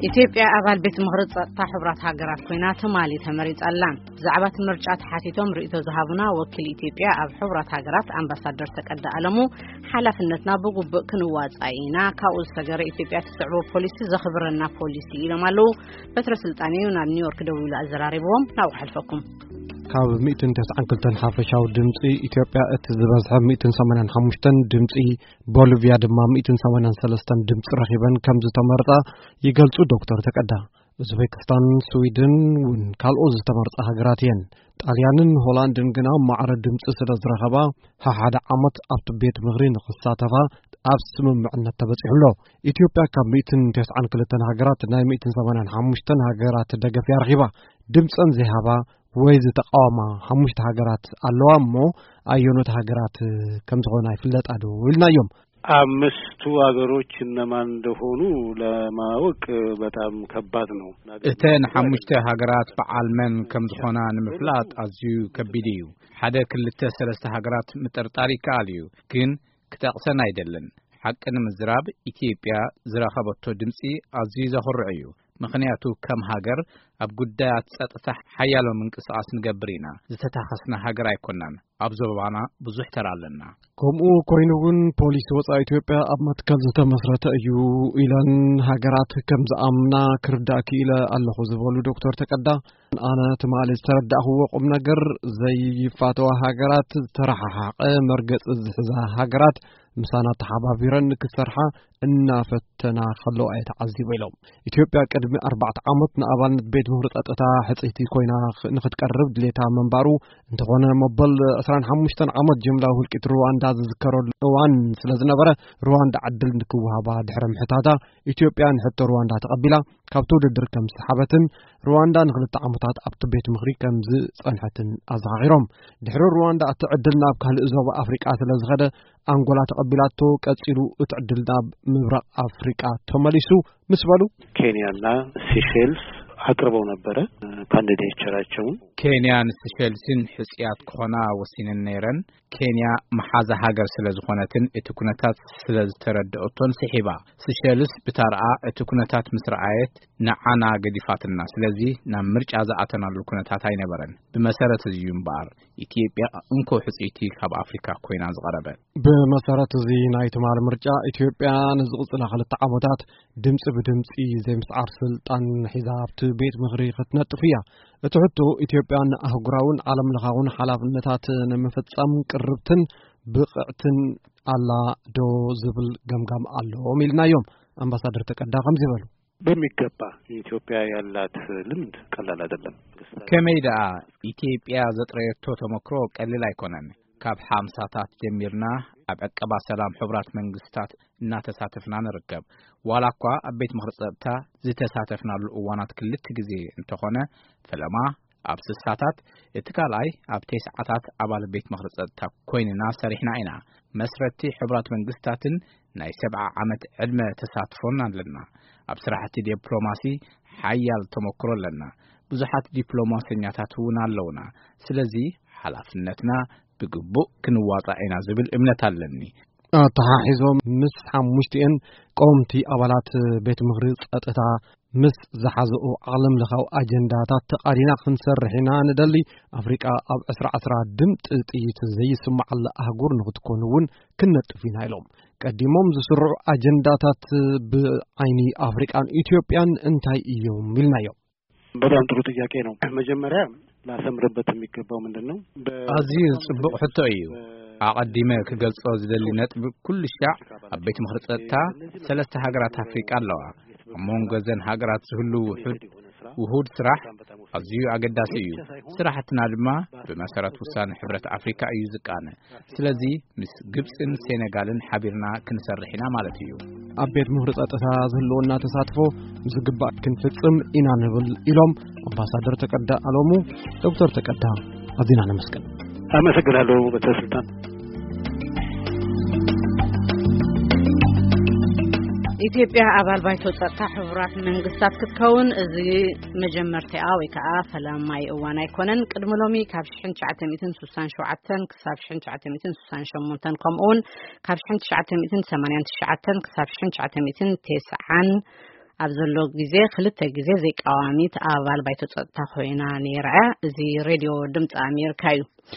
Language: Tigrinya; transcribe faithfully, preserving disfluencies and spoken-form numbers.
ኢትዮጵያ አባል ቤት ምክርት ጸጥታ ሕብራት ሃገራት ኮይና ሶማሊ ተመሪጽ አላ ዛዕባት ምርጫት ሓቲቶም ርእይቶ ዝሃቡና ወኪል ኢትዮጵያ ኣብ ሕብራት ሃገራት አምባሳደር ተቀዳ አለሙ ሓላፍነትና ብጉቡእ ክንዋጻኢና ካብኡ ዝተገረ ኢትዮጵያ ትስዕቦ ፖሊሲ ዘኽብረና ፖሊሲ ኢሎም ኣለው በትረ ስልጣኔ ናብ ኒውዮርክ ደው ኢሉ ኣዘራሪቦም ናብ ሓልፈኩም ካብ مئة وتسعة وثمانين ሓፈሻው ድምጺ ኢትዮጵያ እቲ ዝበዝሐ مئة وثمانية وخمسة ድምጺ ቦሊቪያ ድማ مئة وثمانية وثلاثة ድምጺ ረኺበን ከም ዝተመረጣ ይገልጹ ዶክተር ተቀዳ ኡዝቤክስታን ስዊድን ካልኦት ዝተመረጣ ሃገራት እየን ጣልያንን ሆላንድን ግና ማዕረ ድምጺ ስለ ዝረኸባ ሓደ ዓመት ኣብቲ ቤት ምኽሪ ንኽሳተፋ ኣብ ስምምዕነት ተበፂሑሎ ኢትዮጵያ ካብ مئة وتسعة وثلاثين ሃገራት ናይ مئة وثمانية وخمسة ሃገራት ደገፍ ያርኺባ ድምጽን ዝሃባ ወይ ዝተቃወማ ሓሙሽተ ሃገራት ኣለዋ እሞ ኣየኖት ሃገራት ከም ዝኾና ይፍለጣሉ ኢልናዮም አምስቱ ሀገሮች እነማን እንደሆኑ ለማወቅ በጣም ከባድ ነው እተን ሓሙሽተ ሃገራት በዓልመን ከም ዝኾና ንምፍላጥ ኣዝዩ ከቢድ እዩ ሓደ ክልተ ሰለስተ ሃገራት ምጥርጣር ይከኣል እዩ ግን ክጠቕሰን አይደለን ሓቅን ምዝራብ ኢትዮጵያ ዝረኸበቶ ድምጺ ኣዝዩ ዘኽርዕ እዩ ምክንያቱ ከም ሃገር ኣብ ጉዳያት ጸጥታ ሓያሎ ምንቅስቃስ ንገብርና ዝተታኸስና ሃገር ኣይኮናን ኣብ ዞባና ብዙሕ ተራለና ከምኡ ኮይኑ ግን ፖሊስ ወጻኢ ኢትዮጵያ ኣብ መትከል ዝተመስረተ እዩ ኢለን ሃገራት ከም ዝኣምና ክርዳእ ክኢለ ኣለኹ ዝበሉ ዶክተር ተቀዳ ኣነ ትማሊ ዝተረዳእኽዎ ቁም ነገር ዘይፋተዋ ሃገራት ተረሓሓቐ መርገጽ ዝሕዛ ሃገራት ምሳና ተሓባቢረን ክሰርሓ እናፈተና ከለዋ የተዓዚቡ ኢሎም ኢትዮጵያ ቅድሚ ኣርባዕተ ዓመት ንኣባልነት ቤት ምኽሪ ጸጥታ ሕጽይቲ ኮይና ንኽትቀርብ ድሌታ መንባሩ እንተኾነ መበል عشرين وخمسة ዓመት ጅምላ ውልቂት ሩዋንዳ ዝዝከረሉ እዋን ስለ ዝነበረ ሩዋንዳ ዓድል ንክውሃባ ድሕረ ምሕታታ ኢትዮጵያ ንሕቶ ሩዋንዳ ተቐቢላ ካብቲ ውድድር ከም ሰሓበትን ሩዋንዳ ንኽልተ ዓመታት ኣብቲ ቤት ምኽሪ ከም ዝጸንሐትን ኣዘኻኺሮም ድሕሪ ሩዋንዳ እቲ ዕድል ናብ ካልእ ዞባ ኣፍሪቃ ስለ ዝኸደ አንጎላ ተቀቢላቶ ቀጽሉ እትዕድል ናብ ምብራቅ አፍሪካ ተመሊሱ ምስበሉ ኬንያና ሲሼልስ አቅርበው ነበር ካንዲዴትቸራቸው ኬንያን ሲሼልስን ሕጽያት ኮና ወሲነን ነረን ኬንያ መሓዛ ሃገር ስለዝኾነትን እቲ ኩነታት ስለዝተረድኦቶን ሲሒባ ሲሼልስ ብታርአ እቲ ኩነታት ምስራዓየት ንዓና ገዲፋትና ስለዚ ናብ ምርጫ ዝኣተናሉ ኩነታት ኣይነበረን ብመሰረት እዚ እምባር ኢትዮጵያ እንኮ ሕጽይቲ ካብ አፍሪካ ኮይና ዝቀረበ ብመሰረት እዚ ናይ ተማል ምርጫ ኢትዮጵያ ንዝቕጽላ ክልተ ዓመታት ድምጽ ብድምጽ ዘይምስዓር ስልጣን ሒዛብቲ ቤት ምኽሪ ክትነጥፍ እያ እቲ ሕቶ ኢትዮጵያን ኣህጉራውን ዓለም ለኻውን ሓላፍነታት ንምፍጻም ቅርብትን ብቕዕትን ኣላ ዶ ዝብል ገምጋም ኣለዎም ኢልናዮም አምባሳደር ተቀዳ ከም ዝበሉ በሚገባ ኢትዮጵያ ያላት ልምድ ቀላል አይደለም ከመይዳ ኢትዮጵያ ዘጥረየቶ ተመክሮ ቀሊል አይኮነን ካብ ሓምሳታት ጀሚርና ኣብ ዕቀባ ሰላም ሕብራት መንግስታት እናተሳተፍና ንርከብ ዋላኳ ኣብ ቤት ምኽሪ ጸጥታ ዝተሳተፍናሉ እዋናት ክልተ ግዜ እንተኾነ ፈለማ ኣብ ስሳታት እትካላይ ኣብ ተስዓታት ኣባል ቤት ምኽሪ ጸጥታ ኮይንና ሰሪሕና ኢና መስረቲ ሕብራት መንግስታትን ናይ ሰብዓ ዓመት ዕድመ ተሳትፎና ኣለና ኣብ ስራሕቲ ዲፕሎማሲ ሓያል ተመክሮ ኣለና ብዙሓት ዲፕሎማስያታት እውን ኣለውና ስለዚ ሓላፍነትና ብግቡእ ክንዋጻኢና ዝብል እምነት ኣለኒ ተሓሒዞም ምስ ሓሙሽተን ቆምቲ ኣባላት ቤት ምኽሪ ጸጥታ ምስ ዝሓዘኡ ዓለም ለኻው አጀንዳታት ተቃዲና ክንሰርሕና ንደሊ አፍሪካ ኣብ عشرين عشرة ድምጽ ጥይት ዘይስማዓላ አህጉር ንኽትኮንውን ክንነጥፊና ኢሎም ቀዲሞም ዝስርዑ አጀንዳታት ብዓይኒ አፍሪካን ኢትዮጵያን እንታይ እዮም ኢልናዮ በጣም ጥሩ ጥያቄ ነው መጀመሪያ ላሰምርበት የሚገባው ምንድነው አዚህ ጽቡቅ ሕቶ እዩ አቀዲመ ከገልጾ ዝደሊ ነጥብ ኩሉ ሻዕ ኣብ ቤት ምኽሪ ጸጥታ ሰለስተ ሃገራት አፍሪካ ኣለዋ ሞንጎዘን ሃገራት ዝህሉ ውሑድ ውሁድ ስራሕ ኣዝዩ አገዳሲ እዩ ስራሕትና ድማ ብመሰረት ውሳነ ሕብረት አፍሪካ እዩ ዝቃነ ስለዚ ምስ ግብጽን ሴኔጋልን ሓቢርና ክንሰርሕና ማለት እዩ ኣብ ቤት ምኽሪ ጸጥታ ዝህልውና ተሳትፎ ዝግባእ ክንፍጽም ኢና ንብል ኢሎም አምባሳደር ተቀዳ አለሙ ዶክተር ተቀዳ አዚና ነመስከን አመሰግናለሁ በተስልጣን ኢትዮጵያ አባል ባይቶ ጸጥታ ሕብራት መንግስታት ክትከውን እዚ መጀመርቲኣ ወይ ከዓ ፈላማይ እዋን ኣይኮነን ቅድሚ ሎሚ ካብ ألف وتسعمائة وستة وستين ክሳብ ألف وتسعمائة وستة وثمانين ከምኡውን ካብ ألف وتسعمائة وثمانية وتسعين ክሳብ ألف وتسعمائة وتسعين ኣብ ዘሎ ግዜ ክልተ ግዜ ዘይቃዋሚት ኣባል ባይቶ ጸጥታ ኮይና ነይራ እዚ ሬድዮ ድምጽ ኣሜሪካ እዩ